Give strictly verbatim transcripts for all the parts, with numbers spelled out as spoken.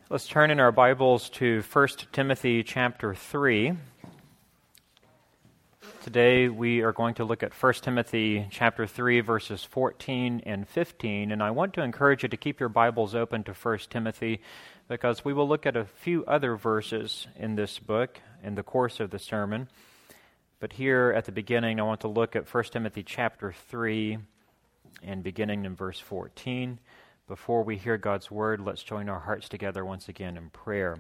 Let's turn in our Bibles to First Timothy chapter three. Today we are going to look at First Timothy chapter three, verses fourteen and fifteen, and I want to encourage you to keep your Bibles open to First Timothy because we will look at a few other verses in this book in the course of the sermon. But here at the beginning, I want to look at First Timothy chapter three and beginning in verse fourteen. Before we hear God's word, let's join our hearts together once again in prayer.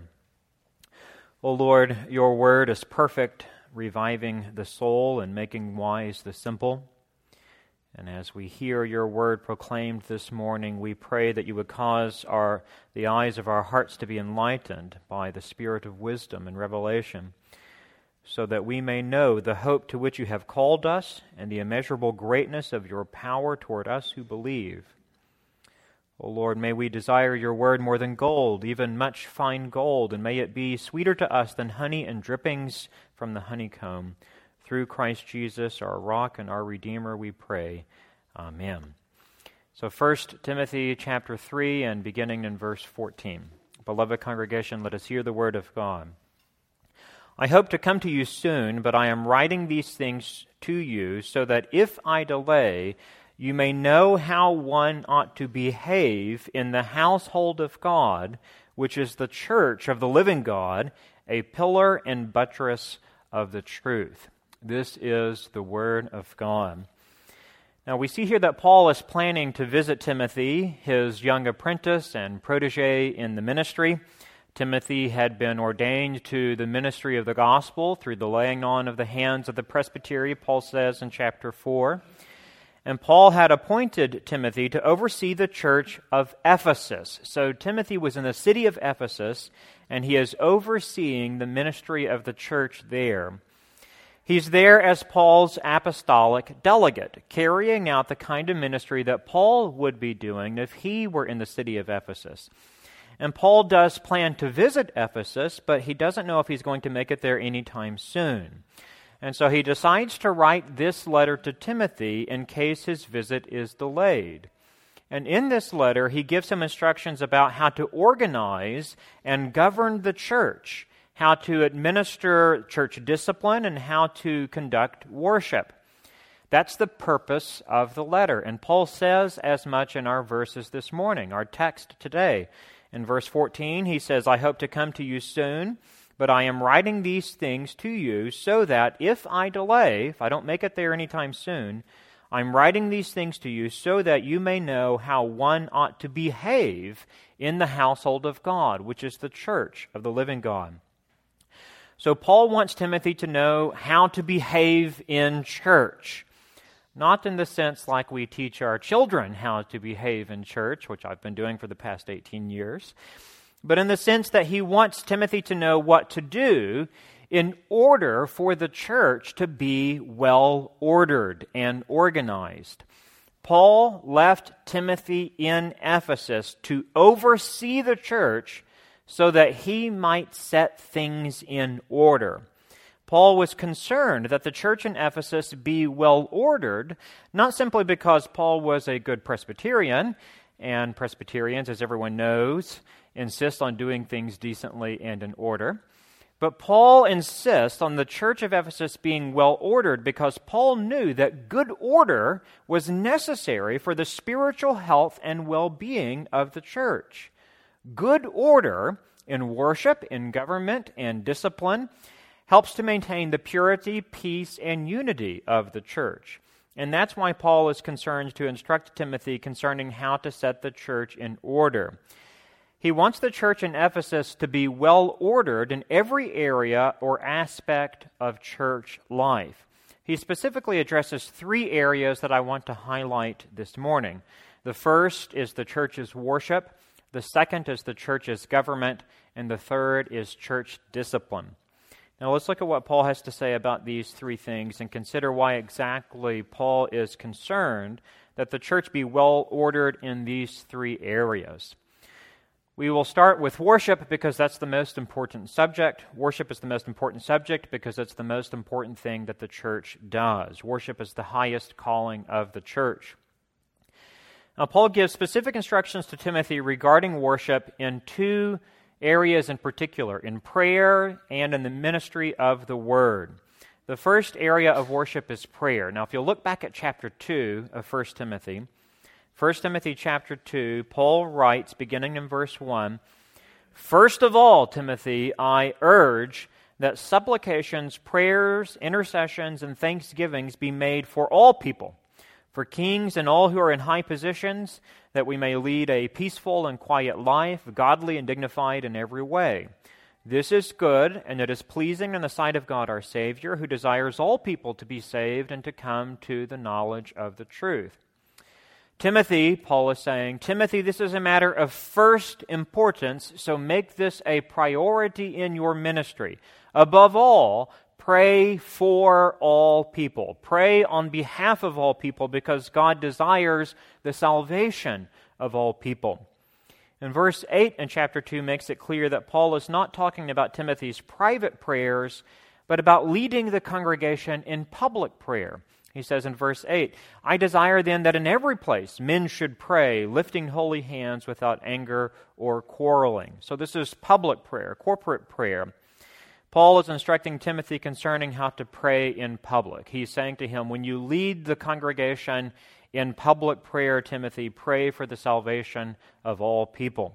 O Lord, your word is perfect, reviving the soul and making wise the simple. And as we hear your word proclaimed this morning, we pray that you would cause our the eyes of our hearts to be enlightened by the spirit of wisdom and revelation, so that we may know the hope to which you have called us and the immeasurable greatness of your power toward us who believe. O Lord, may we desire your word more than gold, even much fine gold, and may it be sweeter to us than honey and drippings from the honeycomb. Through Christ Jesus, our rock and our Redeemer, we pray. Amen. So First Timothy chapter three and beginning in verse fourteen. Beloved congregation, let us hear the word of God. I hope to come to you soon, but I am writing these things to you so that if I delay, you may know how one ought to behave in the household of God, which is the church of the living God, a pillar and buttress of the truth. This is the word of God. Now we see here that Paul is planning to visit Timothy, his young apprentice and protege in the ministry. Timothy had been ordained to the ministry of the gospel through the laying on of the hands of the presbytery, Paul says in chapter four. And Paul had appointed Timothy to oversee the church of Ephesus. So Timothy was in the city of Ephesus, and he is overseeing the ministry of the church there. He's there as Paul's apostolic delegate, carrying out the kind of ministry that Paul would be doing if he were in the city of Ephesus. And Paul does plan to visit Ephesus, but he doesn't know if he's going to make it there anytime soon. And so he decides to write this letter to Timothy in case his visit is delayed. And in this letter, he gives him instructions about how to organize and govern the church, how to administer church discipline, and how to conduct worship. That's the purpose of the letter. And Paul says as much in our verses this morning, our text today. In verse fourteen, he says, I hope to come to you soon, but I am writing these things to you so that if I delay, if I don't make it there anytime soon, I'm writing these things to you so that you may know how one ought to behave in the household of God, which is the church of the living God. So Paul wants Timothy to know how to behave in church. Not in the sense like we teach our children how to behave in church, which I've been doing for the past eighteen years, but in the sense that he wants Timothy to know what to do in order for the church to be well-ordered and organized. Paul left Timothy in Ephesus to oversee the church so that he might set things in order. Paul was concerned that the church in Ephesus be well-ordered, not simply because Paul was a good Presbyterian, and Presbyterians, as everyone knows, insist on doing things decently and in order. But Paul insists on the church of Ephesus being well-ordered because Paul knew that good order was necessary for the spiritual health and well-being of the church. Good order in worship, in government, and discipline helps to maintain the purity, peace, and unity of the church. And that's why Paul is concerned to instruct Timothy concerning how to set the church in order. He wants the church in Ephesus to be well-ordered in every area or aspect of church life. He specifically addresses three areas that I want to highlight this morning. The first is the church's worship, the second is the church's government, and the third is church discipline. Now let's look at what Paul has to say about these three things and consider why exactly Paul is concerned that the church be well-ordered in these three areas. We will start with worship because that's the most important subject. Worship is the most important subject because it's the most important thing that the church does. Worship is the highest calling of the church. Now, Paul gives specific instructions to Timothy regarding worship in two areas in particular, in prayer and in the ministry of the Word. The first area of worship is prayer. Now, if you'll look back at chapter two of First Timothy, First Timothy chapter two, Paul writes, beginning in verse one, "First of all, Timothy, I urge that supplications, prayers, intercessions, and thanksgivings be made for all people, for kings and all who are in high positions, that we may lead a peaceful and quiet life, godly and dignified in every way. This is good, and it is pleasing in the sight of God our Savior, who desires all people to be saved and to come to the knowledge of the truth." Timothy, Paul is saying, Timothy, this is a matter of first importance, so make this a priority in your ministry. Above all, pray for all people. Pray on behalf of all people, because God desires the salvation of all people. And verse eight in chapter two makes it clear that Paul is not talking about Timothy's private prayers, but about leading the congregation in public prayer. He says in verse eight, "I desire then that in every place men should pray, lifting holy hands without anger or quarreling." So this is public prayer, corporate prayer. Paul is instructing Timothy concerning how to pray in public. He's saying to him, when you lead the congregation in public prayer, Timothy, pray for the salvation of all people.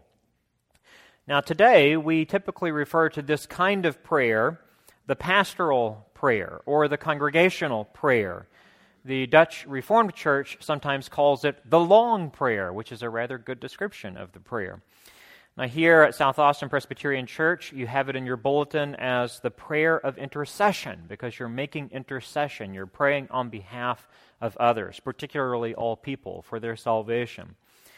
Now today, we typically refer to this kind of prayer, the pastoral prayer, or the congregational prayer. The Dutch Reformed Church sometimes calls it the long prayer, which is a rather good description of the prayer. Now here at South Austin Presbyterian Church, you have it in your bulletin as the prayer of intercession, because you're making intercession. You're praying on behalf of others, particularly all people, for their salvation.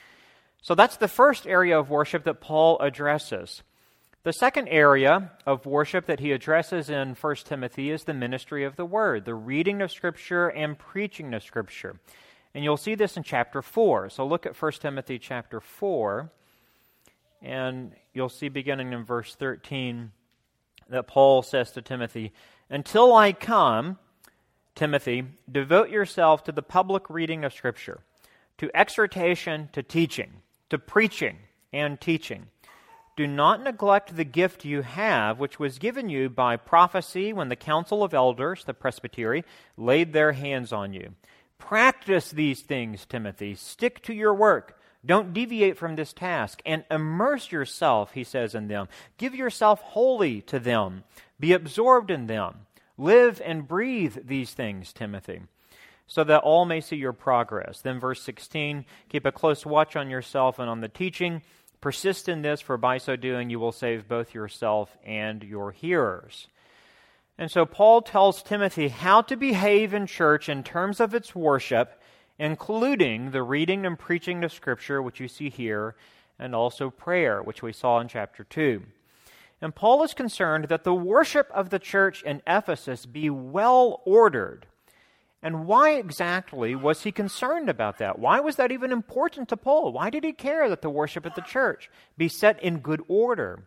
So that's the first area of worship that Paul addresses. The second area of worship that he addresses in First Timothy is the ministry of the Word, the reading of Scripture and preaching of Scripture. And you'll see this in chapter four. So look at First Timothy chapter four, and you'll see beginning in verse thirteen that Paul says to Timothy, "Until I come, Timothy, devote yourself to the public reading of Scripture, to exhortation, to teaching, to preaching and teaching. Do not neglect the gift you have, which was given you by prophecy when the council of elders, the presbytery, laid their hands on you. Practice these things, Timothy. Stick to your work. Don't deviate from this task, and immerse yourself," he says, "in them. Give yourself wholly to them. Be absorbed in them. Live and breathe these things, Timothy, so that all may see your progress." Then verse sixteen, "Keep a close watch on yourself and on the teaching. Persist in this, for by so doing you will save both yourself and your hearers." And so Paul tells Timothy how to behave in church in terms of its worship, including the reading and preaching of Scripture, which you see here, and also prayer, which we saw in chapter two. And Paul is concerned that the worship of the church in Ephesus be well ordered. And why exactly was he concerned about that? Why was that even important to Paul? Why did he care that the worship at the church be set in good order?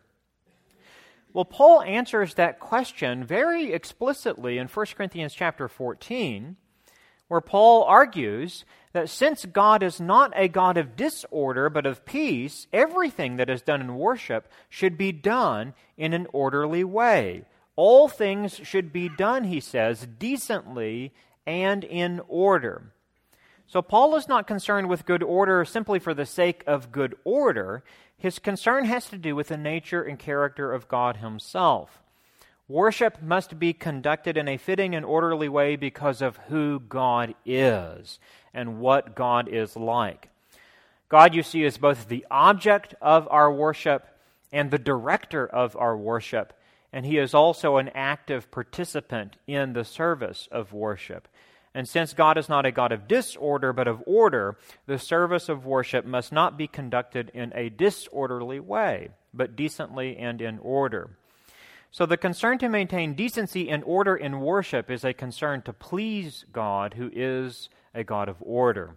Well, Paul answers that question very explicitly in First Corinthians chapter fourteen, where Paul argues that since God is not a God of disorder but of peace, everything that is done in worship should be done in an orderly way. All things should be done, he says, decently and in order. So Paul is not concerned with good order simply for the sake of good order. His concern has to do with the nature and character of God himself. Worship must be conducted in a fitting and orderly way because of who God is and what God is like. God, you see, is both the object of our worship and the director of our worship, and He is also an active participant in the service of worship. And since God is not a God of disorder but of order, the service of worship must not be conducted in a disorderly way, but decently and in order. So the concern to maintain decency and order in worship is a concern to please God, who is a God of order.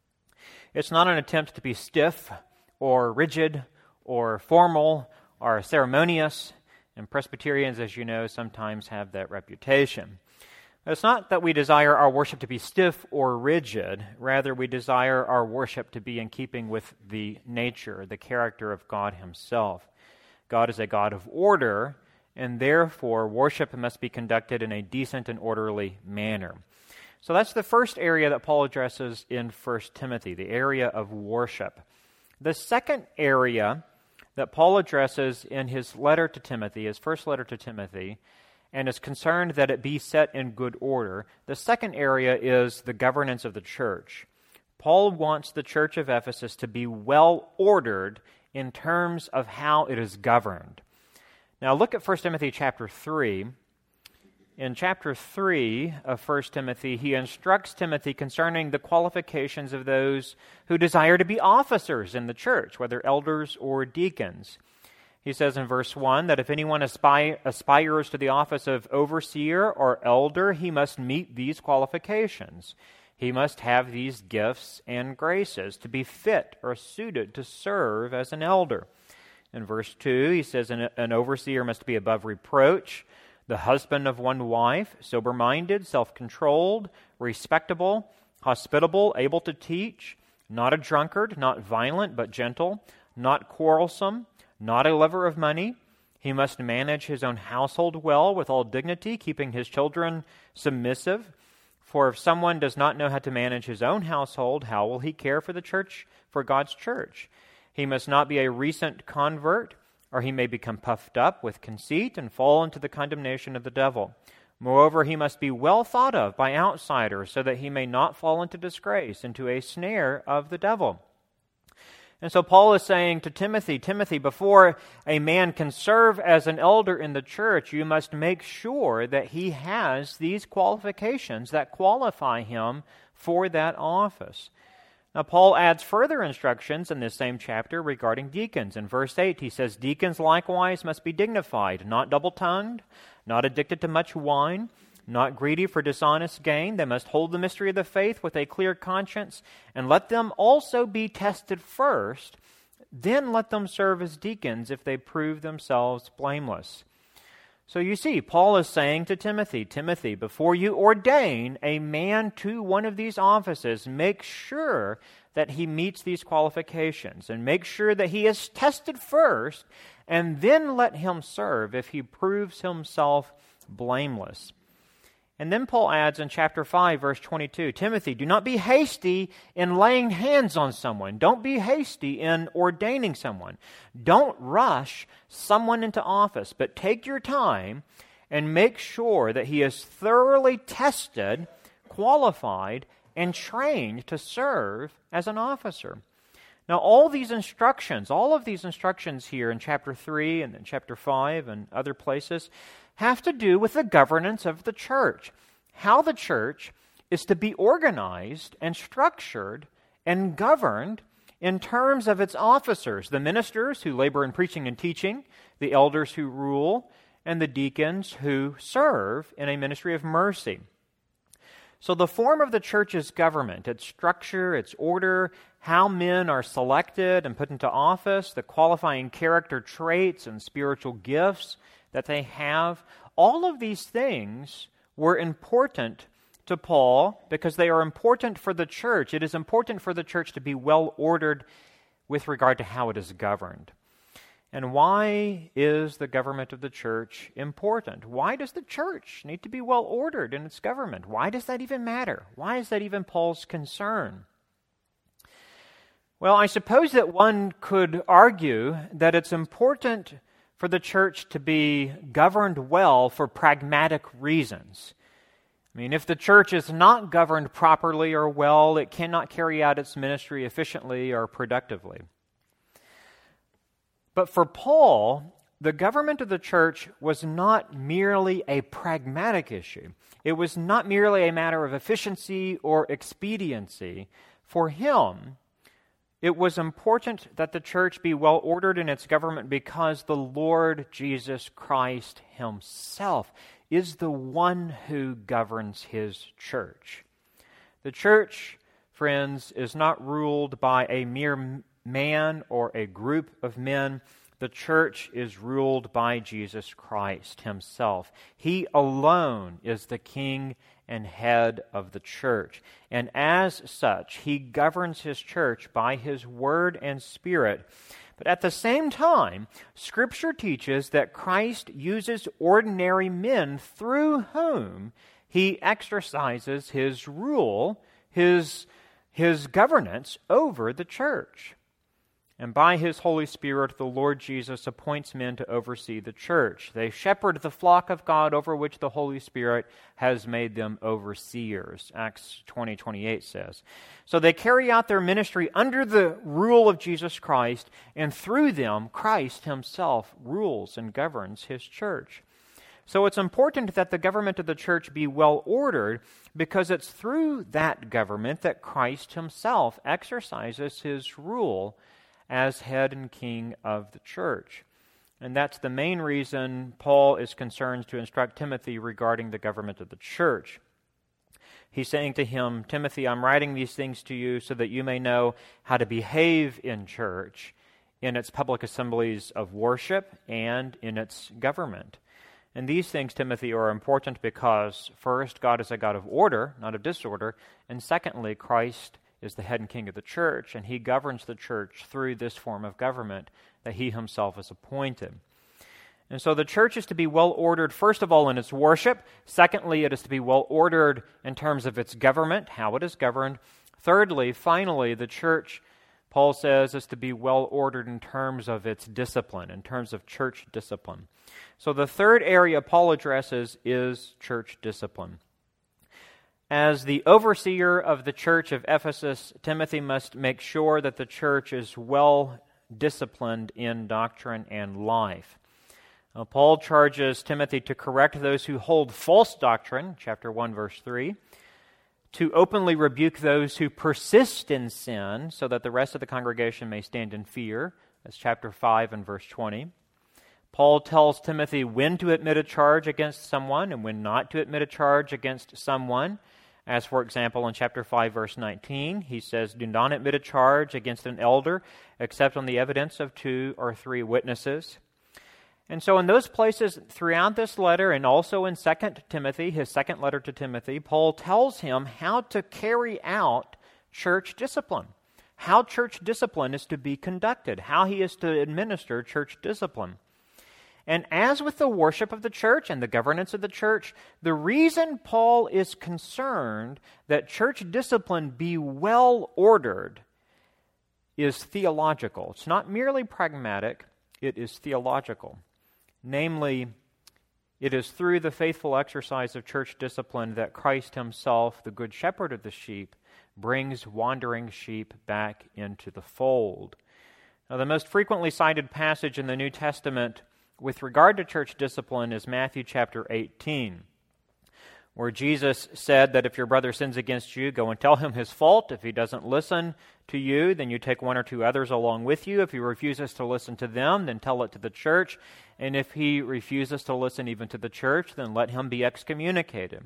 It's not an attempt to be stiff or rigid or formal or ceremonious, and Presbyterians, as you know, sometimes have that reputation. It's not that we desire our worship to be stiff or rigid. Rather, we desire our worship to be in keeping with the nature, the character of God Himself. God is a God of order, and therefore worship must be conducted in a decent and orderly manner. So that's the first area that Paul addresses in First Timothy, the area of worship. The second area that Paul addresses in his letter to Timothy, his first letter to Timothy, and is concerned that it be set in good order. The second area is the governance of the church. Paul wants the church of Ephesus to be well ordered in terms of how it is governed. Now look at First Timothy chapter three. In chapter three of First Timothy, he instructs Timothy concerning the qualifications of those who desire to be officers in the church, whether elders or deacons. He says in verse one that if anyone aspire, aspires to the office of overseer or elder, he must meet these qualifications. He must have these gifts and graces to be fit or suited to serve as an elder. In verse two, he says an, an overseer must be above reproach, the husband of one wife, sober-minded, self-controlled, respectable, hospitable, able to teach, not a drunkard, not violent, but gentle, not quarrelsome, not a lover of money. He must manage his own household well with all dignity, keeping his children submissive. For if someone does not know how to manage his own household, how will he care for the church, for God's church? He must not be a recent convert, or he may become puffed up with conceit and fall into the condemnation of the devil. Moreover, he must be well thought of by outsiders, so that he may not fall into disgrace, into a snare of the devil. And so Paul is saying to Timothy, Timothy, before a man can serve as an elder in the church, you must make sure that he has these qualifications that qualify him for that office. Now, Paul adds further instructions in this same chapter regarding deacons. In verse eight, he says, deacons likewise must be dignified, not double-tongued, not addicted to much wine, not greedy for dishonest gain. They must hold the mystery of the faith with a clear conscience, and let them also be tested first. Then let them serve as deacons if they prove themselves blameless. So you see, Paul is saying to Timothy, Timothy, before you ordain a man to one of these offices, make sure that he meets these qualifications, and make sure that he is tested first, and then let him serve if he proves himself blameless. And then Paul adds in chapter five, verse twenty-two, Timothy, do not be hasty in laying hands on someone. Don't be hasty in ordaining someone. Don't rush someone into office, but take your time and make sure that he is thoroughly tested, qualified, and trained to serve as an officer. Now, all these instructions, all of these instructions here in chapter three and in chapter five and other places have to do with the governance of the church, how the church is to be organized and structured and governed in terms of its officers, the ministers who labor in preaching and teaching, the elders who rule, and the deacons who serve in a ministry of mercy. So the form of the church's government, its structure, its order, how men are selected and put into office, the qualifying character traits and spiritual gifts that they have, all of these things were important to Paul because they are important for the church. It is important for the church to be well ordered with regard to how it is governed. And why is the government of the church important? Why does the church need to be well ordered in its government? Why does that even matter? Why is that even Paul's concern? Well, I suppose that one could argue that it's important for the church to be governed well for pragmatic reasons. I mean, if the church is not governed properly or well, it cannot carry out its ministry efficiently or productively. But for Paul, the government of the church was not merely a pragmatic issue. It was not merely a matter of efficiency or expediency. For him, it was important that the church be well ordered in its government because the Lord Jesus Christ himself is the one who governs his church. The church, friends, is not ruled by a mere man or a group of men. The church is ruled by Jesus Christ himself. He alone is the king and head of the church. And as such, he governs his church by his word and spirit. But at the same time, Scripture teaches that Christ uses ordinary men through whom he exercises his rule, his, his governance over the church. And by his Holy Spirit, the Lord Jesus appoints men to oversee the church. They shepherd the flock of God over which the Holy Spirit has made them overseers, Acts twenty twenty-eight says. So they carry out their ministry under the rule of Jesus Christ, and through them, Christ himself rules and governs his church. So it's important that the government of the church be well ordered, because it's through that government that Christ himself exercises his rule as head and king of the church. And that's the main reason Paul is concerned to instruct Timothy regarding the government of the church. He's saying to him, Timothy, I'm writing these things to you so that you may know how to behave in church, in its public assemblies of worship, and in its government. And these things, Timothy, are important because, first, God is a God of order, not of disorder, and secondly, Christ is the head and king of the church, and he governs the church through this form of government that he himself has appointed. And so the church is to be well ordered, first of all, in its worship. Secondly, it is to be well ordered in terms of its government, how it is governed. Thirdly, finally, the church, Paul says, is to be well ordered in terms of its discipline, in terms of church discipline. So the third area Paul addresses is church discipline. As the overseer of the church of Ephesus, Timothy must make sure that the church is well disciplined in doctrine and life. Now, Paul charges Timothy to correct those who hold false doctrine, chapter one, verse three, to openly rebuke those who persist in sin, so that the rest of the congregation may stand in fear, that's chapter five and verse twenty. Paul tells Timothy when to admit a charge against someone and when not to admit a charge against someone. As, for example, in chapter five, verse nineteen, he says, do not admit a charge against an elder except on the evidence of two or three witnesses. And so in those places throughout this letter, and also in Second Timothy, his second letter to Timothy, Paul tells him how to carry out church discipline, how church discipline is to be conducted, how he is to administer church discipline. And as with the worship of the church and the governance of the church, the reason Paul is concerned that church discipline be well ordered is theological. It's not merely pragmatic, it is theological. Namely, it is through the faithful exercise of church discipline that Christ himself, the good shepherd of the sheep, brings wandering sheep back into the fold. Now, the most frequently cited passage in the New Testament with regard to church discipline is Matthew chapter eighteen, where Jesus said that if your brother sins against you, go and tell him his fault. If he doesn't listen to you, then you take one or two others along with you. If he refuses to listen to them, then tell it to the church. And if he refuses to listen even to the church, then let him be excommunicated.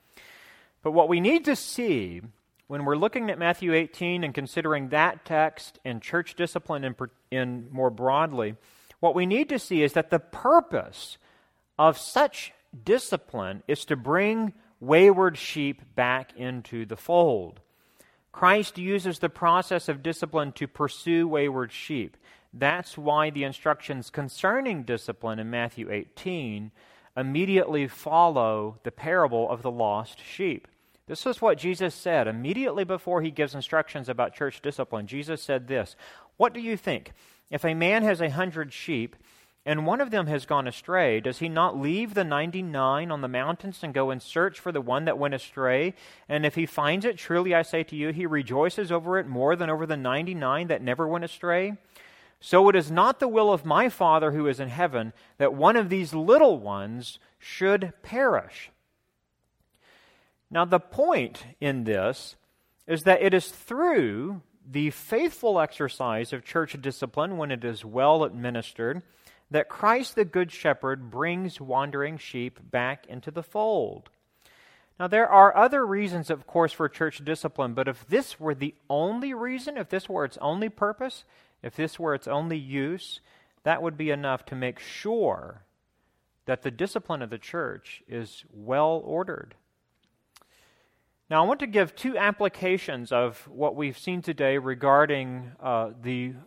But what we need to see when we're looking at Matthew eighteen and considering that text and church discipline in, in more broadly, what we need to see is that the purpose of such discipline is to bring wayward sheep back into the fold. Christ uses the process of discipline to pursue wayward sheep. That's why the instructions concerning discipline in Matthew eighteen immediately follow the parable of the lost sheep. This is what Jesus said immediately before he gives instructions about church discipline. Jesus said this, "What do you think? If a man has a hundred sheep, and one of them has gone astray, does he not leave the ninety-nine on the mountains and go and search for the one that went astray? And if he finds it, truly I say to you, he rejoices over it more than over the ninety-nine that never went astray? So it is not the will of my Father who is in heaven that one of these little ones should perish." Now the point in this is that it is through the faithful exercise of church discipline, when it is well administered, that Christ the Good Shepherd brings wandering sheep back into the fold. Now, there are other reasons, of course, for church discipline, but if this were the only reason, if this were its only purpose, if this were its only use, that would be enough to make sure that the discipline of the church is well ordered. Now, I want to give two applications of what we've seen today regarding uh, the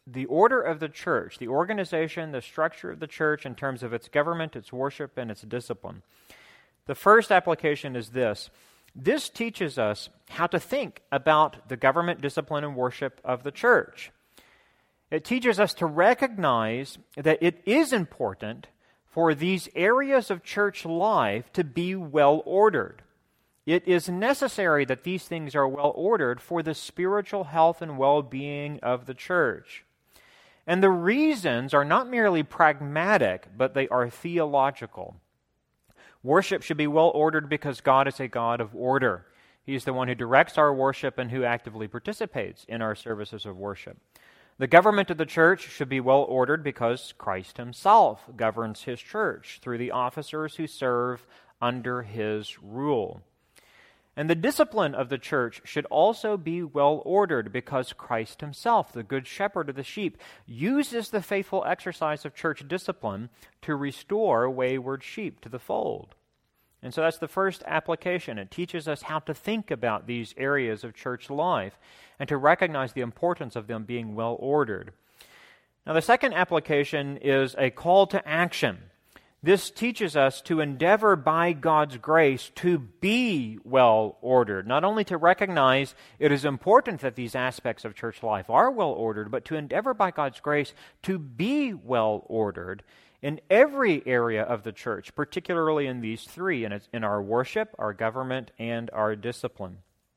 the order of the church, the organization, the structure of the church in terms of its government, its worship, and its discipline. The first application is this. This teaches us how to think about the government, discipline, and worship of the church. It teaches us to recognize that it is important for these areas of church life to be well ordered. It is necessary that these things are well ordered for the spiritual health and well-being of the church. And the reasons are not merely pragmatic, but they are theological. Worship should be well ordered because God is a God of order. He is the one who directs our worship and who actively participates in our services of worship. The government of the church should be well ordered because Christ himself governs his church through the officers who serve under his rule. And the discipline of the church should also be well ordered because Christ himself, the good shepherd of the sheep, uses the faithful exercise of church discipline to restore wayward sheep to the fold. And so that's the first application. It teaches us how to think about these areas of church life and to recognize the importance of them being well ordered. Now, the second application is a call to action. This teaches us to endeavor by God's grace to be well ordered, not only to recognize it is important that these aspects of church life are well ordered, but to endeavor by God's grace to be well ordered in every area of the church, particularly in these three, in, in our worship, our government, and our discipline.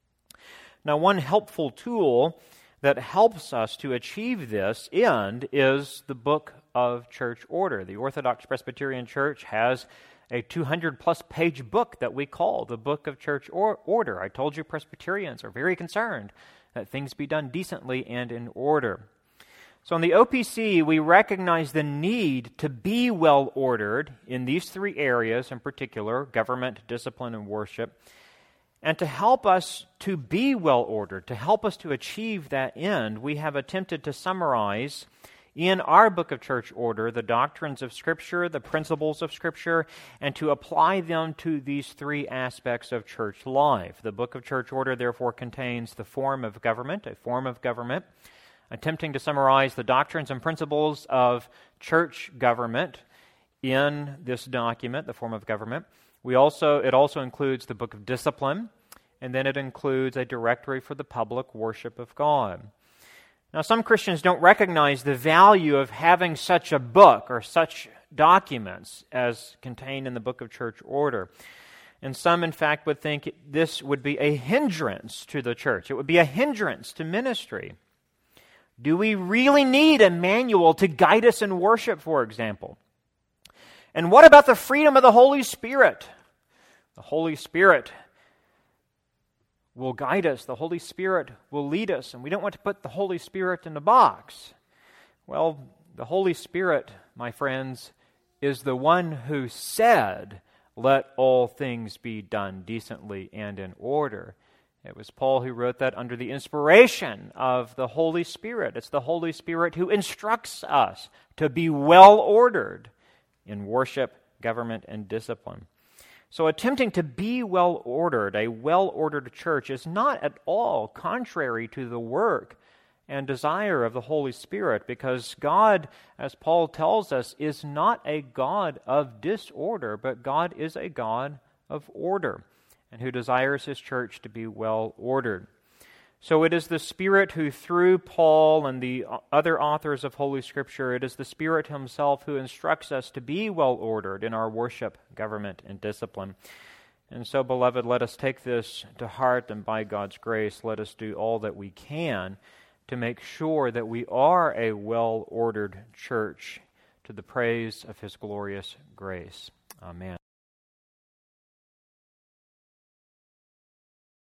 Now, one helpful tool that helps us to achieve this end is the book of church order. The Orthodox Presbyterian Church has a two hundred plus page book that we call the Book of Church or- Order. I told you Presbyterians are very concerned that things be done decently and in order. So in the O P C, we recognize the need to be well ordered in these three areas in particular, government, discipline, and worship. And to help us to be well ordered, to help us to achieve that end, we have attempted to summarize in our book of church order the doctrines of Scripture, the principles of Scripture, and to apply them to these three aspects of church life. The book of church order, therefore, contains the form of government, a form of government, attempting to summarize the doctrines and principles of church government in this document, the form of government. We also it also includes the book of discipline, and then it includes a directory for the public worship of God. Now, some Christians don't recognize the value of having such a book or such documents as contained in the book of church order. And some, in fact, would think this would be a hindrance to the church. It would be a hindrance to ministry. Do we really need a manual to guide us in worship, for example? And what about the freedom of the Holy Spirit? The Holy Spirit will guide us. The Holy Spirit will lead us. And we don't want to put the Holy Spirit in a box. Well, the Holy Spirit, my friends, is the one who said, "Let all things be done decently and in order." It was Paul who wrote that under the inspiration of the Holy Spirit. It's the Holy Spirit who instructs us to be well ordered in worship, government, and discipline. So attempting to be well-ordered, a well-ordered church, is not at all contrary to the work and desire of the Holy Spirit, because God, as Paul tells us, is not a God of disorder, but God is a God of order, and who desires his church to be well-ordered. So it is the Spirit who, through Paul and the other authors of Holy Scripture, it is the Spirit himself who instructs us to be well-ordered in our worship, government, and discipline. And so, beloved, let us take this to heart, and by God's grace, let us do all that we can to make sure that we are a well-ordered church to the praise of his glorious grace. Amen.